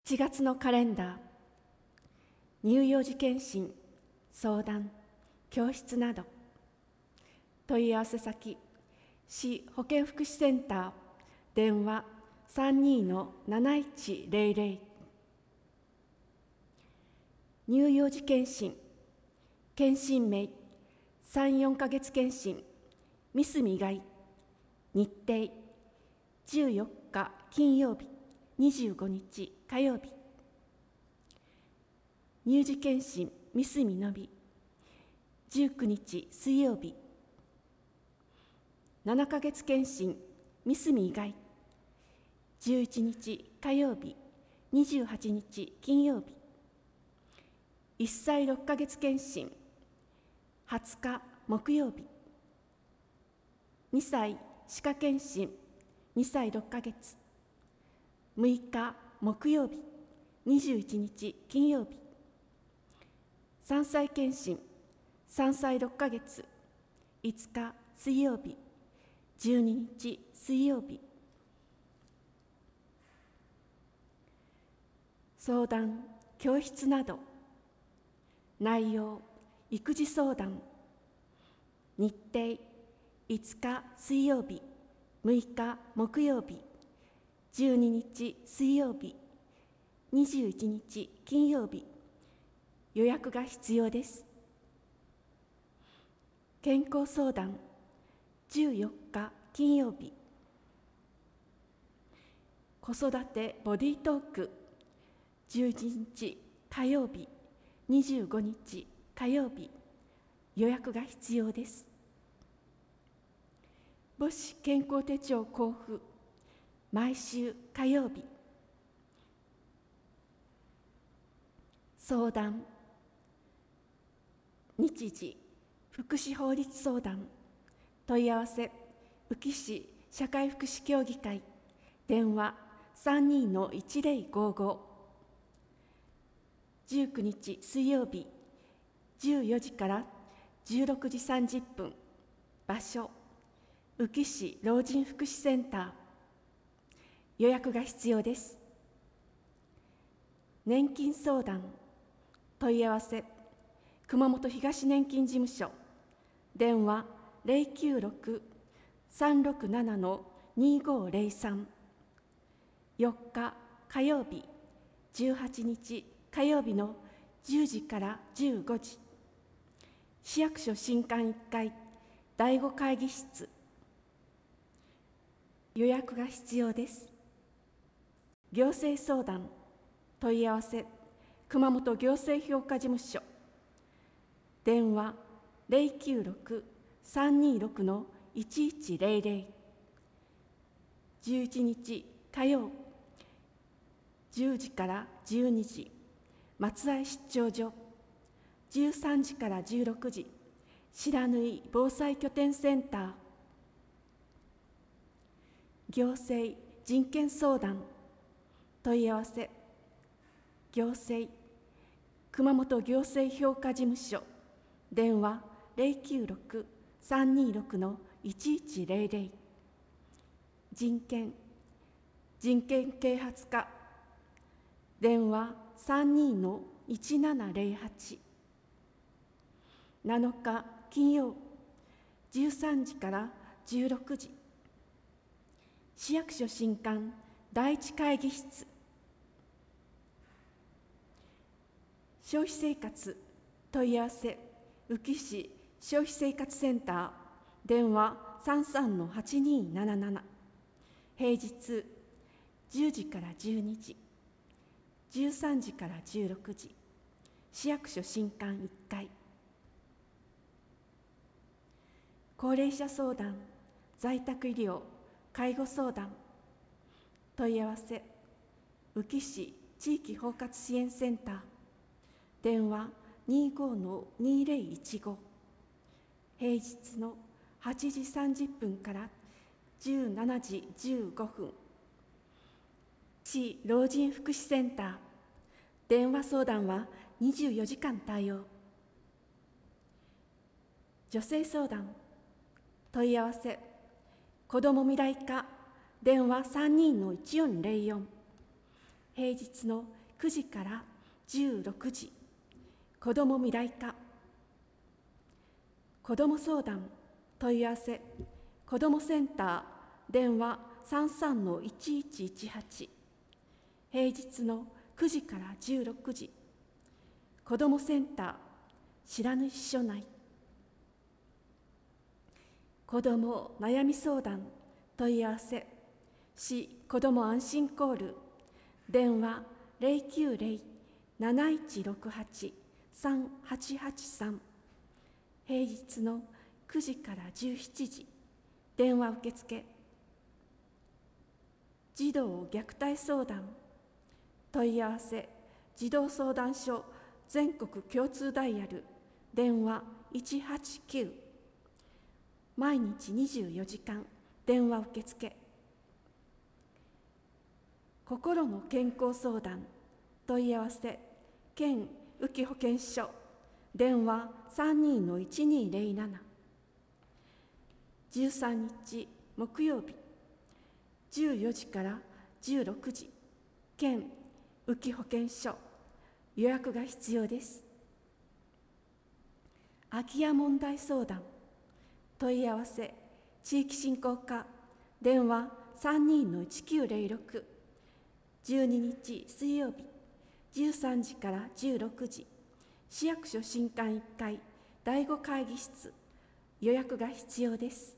7月のカレンダー、乳幼児健診、相談、教室など。問い合わせ先、市保健福祉センター、電話32-7100。乳幼児健診、健診名、3、4ヶ月健診、ミスミガイ、日程、14日金曜日、25日火曜日。乳児健診ミスミのび、19日水曜日。7ヶ月健診ミスミ以外、11日火曜日、28日金曜日。1歳6ヶ月健診20日木曜日。2歳歯科健診2歳6ヶ月6日木曜日、21日金曜日。3歳健診3歳6ヶ月5日水曜日、12日水曜日。相談、教室など。内容、育児相談。日程、5日水曜日、6日木曜日、12日水曜日、21日金曜日。予約が必要です。健康相談、14日金曜日。子育てボディートーク、11日火曜日、25日火曜日。予約が必要です。母子健康手帳交付、毎週火曜日。相談、日時、福祉法律相談。問い合わせ、宇城市社会福祉協議会、電話32-1055。19日水曜日、14時から16時30分。場所、宇城市老人福祉センター。予約が必要です。年金相談。問い合わせ、熊本東年金事務所。電話096-367-2503。4日火曜日、18日火曜日の10時から15時。市役所新館1階第5会議室。予約が必要です。行政相談。問い合わせ、熊本行政評価事務所。電話096-326-1100。11日火曜、10時から12時、松合出張所。13時から16時、白縫防災拠点センター。行政人権相談。問い合わせ、行政熊本行政評価事務所。電話096-326-1100。人権啓発課。電話32-1708。7日金曜、13時から16時。市役所新館第1会議室。消費生活問い合わせ、宇城市消費生活センター。電話33-8277。平日10時から12時、13時から16時。市役所新館1階。高齢者相談、在宅医療、介護相談。問い合わせ、宇城市地域包括支援センター。電話25-2015。平日の8時30分から17時15分。市老人福祉センター。電話相談は24時間対応。女性相談。問い合わせ、子ども未来課。電話32-1404。平日の 9時から16時、子ども未来課。子ども相談問い合わせ子どもセンター電話 33-1118、 平日の9時から16時、子どもセンター白主署内。子ども悩み相談問い合わせ市子ども安心コール電話 090-7168-3883、 平日の9時から17時、電話受付。児童虐待相談問い合わせ児童相談所全国共通ダイヤル電話189、毎日24時間電話受付。心の健康相談問い合わせ県宇城保健所電話 32-1207、 13日木曜日14時から16時、県宇城保健所、予約が必要です。空き家問題相談問い合わせ地域振興課電話 32-1906、 12日水曜日13時から16時、市役所新館1階第5会議室、予約が必要です。